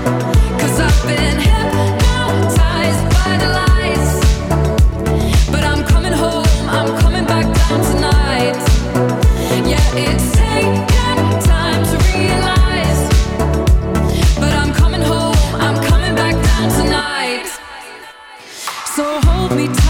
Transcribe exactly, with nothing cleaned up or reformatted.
'Cause I've been hypnotized by the lights. But I'm coming home, I'm coming back down tonight. Yeah, it's taken time to realize. But I'm coming home, I'm coming back down tonight. So hold me tight.